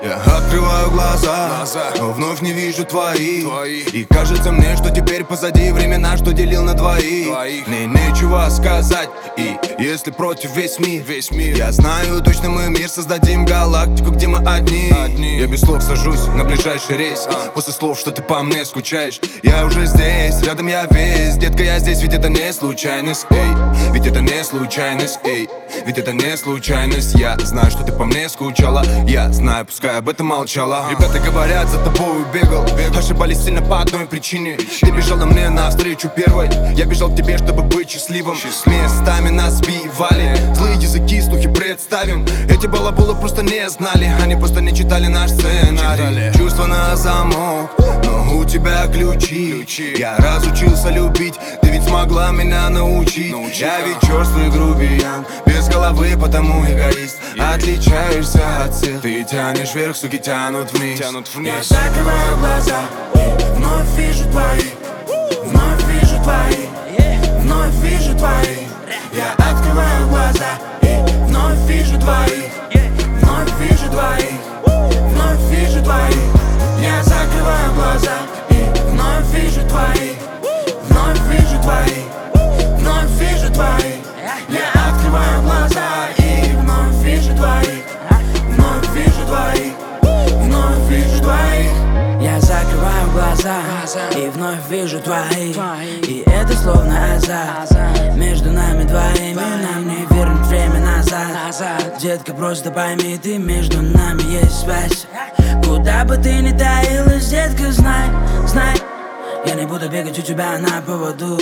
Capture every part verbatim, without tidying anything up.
Я открываю глаза, глаза, но вновь не вижу твои, твои. И кажется мне, что теперь позади времена, что делил на двоих, двоих. Мне нечего сказать, и если против весь мир, весь мир, я знаю точно, мы мир создадим, галактику, где мы одни, одни. Я без слов сажусь на ближайший рейс, а. После слов, что ты по мне скучаешь. Я уже здесь, рядом я весь. Детка, я здесь, ведь это не случайность, эй. Ведь это не случайность, эй. Ведь это не случайность. Я знаю, что ты по мне скучала. Я знаю, пускай об этом молчала. Ребята говорят, за тобой бегал, бегал. Ошибались сильно по одной причине. Ты бежала мне навстречу первой. Я бежал к тебе, чтобы быть счастливым. Местами нас сбивали злые языки, слухи представим. Эти балаболы просто не знали. Они просто не читали наш сценарий. Чувства на замок, но у тебя ключи. ключи. Я разучился любить, ты ведь смогла меня научить. Научить Я ведь черствый грубиян, без головы, потому эгоист. yeah. Отличаешься от всех, ты тянешь вверх, суки тянут вниз, тянут вниз. Я закрываю глаза и вновь вижу твои, вновь вижу твои, вновь вижу твои. Я открываю глаза и вновь вижу твои, вновь вижу твои, вновь вижу твои. Я закрываю глаза и вновь вижу твои, вновь вижу твои, вновь вижу твои. Я открываю глаза и вновь вижу твои, вновь вижу твои, вновь вижу твои. Я закрываю глаза и вновь вижу твои, и это словно азарт. Между нами двоими нам не вернуть время назад. Детка, просто пойми, ты, между нами есть связь. Куда бы ты ни таилась, детка, знай, знай, я не буду бегать у тебя на поводу.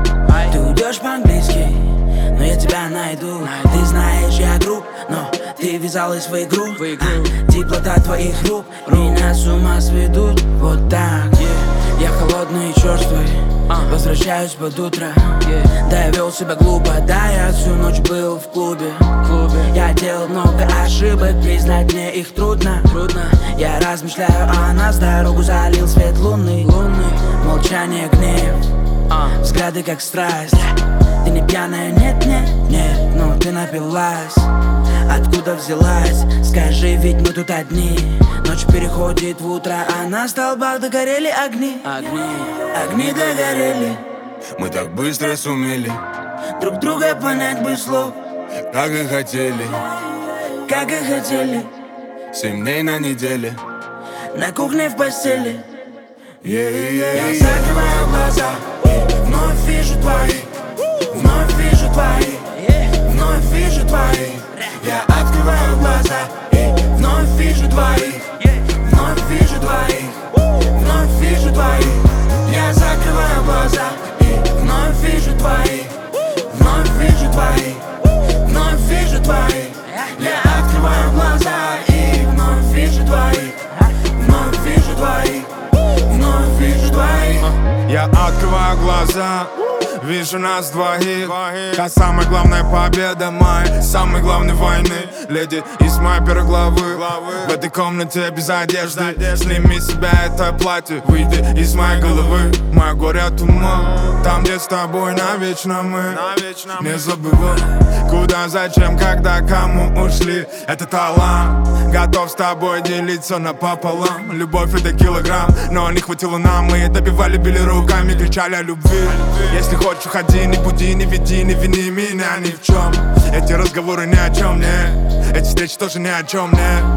Ты уйдешь по-английски, но я тебя найду. Ты знаешь, я груб, но ты ввязалась в игру. а, Теплота твоих рук меня с ума сведут. Вот так, yeah. Я холодный и черствый, возвращаюсь под утро. yeah. Да, я вел себя глупо, да, я всю ночь был в клубе, клубе. Я делал много ошибок, признать мне их трудно, трудно. Я размышляю о нас, дорогу залил свет лунный, лунный. Молчание, гнев, взгляды как страсть. Ты не пьяная, нет, нет, нет, но ты напилась. Откуда взялась? Скажи, ведь мы тут одни. Ночь переходит в утро, а на столбах догорели огни. Огни, огни догорели. Мы так быстро сумели друг друга понять без слов, как и хотели, как и хотели. Семь дней на неделе, на кухне в постели. yeah, yeah, Я закрываю глаза и вновь вижу твои, вновь вижу твои, вновь вижу твои. Я открываю глаза и вновь вижу твои, вновь вижу твои, вновь вижу твои. Я закрываю глаза и вновь вижу твои, вновь вижу твои, вновь вижу твои. Я открываю глаза и вновь вижу твои, вновь вижу твои, вновь вижу твои. Я открываю глаза, вижу нас двоих. Как самая главная победа моей самой главной войны. Леди из моей первой главы. В этой комнате без одежды. Сними с себя это платье, выйди из моей головы. Мое горе от ума, там где с тобой навечно мы. Не забывай, куда, зачем, когда, кому ушли. Это талант, готов с тобой делиться напополам. Любовь это килограмм, но не хватило нам. Мы добивали, били руками, кричали о любви. Если хочешь, уходи, не буди, не веди, не вини меня ни в чем. Эти разговоры ни о чем, не. Эти встречи тоже ни о чем,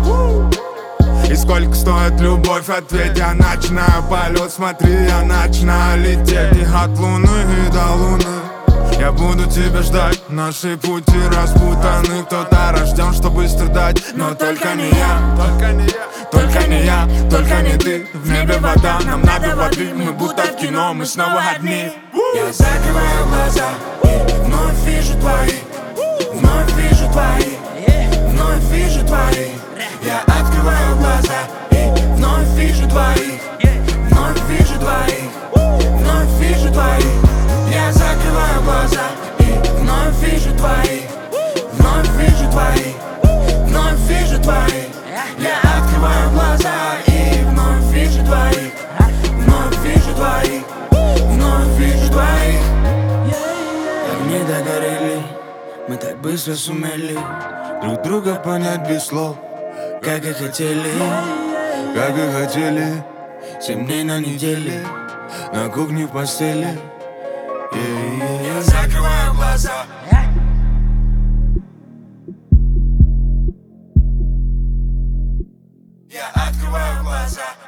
не. И сколько стоит любовь, ответь. Я начинаю полет, смотри, я начинаю лететь. И от луны и до луны я буду тебя ждать. Наши пути распутаны, кто-то рожден, чтобы страдать. Но только не я, только не я, только не я, только не ты. В небе вода, нам надо воды. Мы будто в кино, мы снова одни. Я закрываю глаза и вновь вижу твои, вновь вижу твои, вновь вижу твои. Я открываю глаза и вновь вижу твои, вновь вижу твои, вновь вижу твои. Я закрываю глаза и вновь вижу твои, вновь вижу твои, вновь вижу твои. Я открываю глаза и вновь вижу твои, вновь вижу твои, вновь вижу твои. Огни догорели, мы так быстро сумели друг друга понять без слов, как и хотели, как и хотели. семь дней на неделе, На кухне в постели. я закрываю глаза. Я открываю глаза.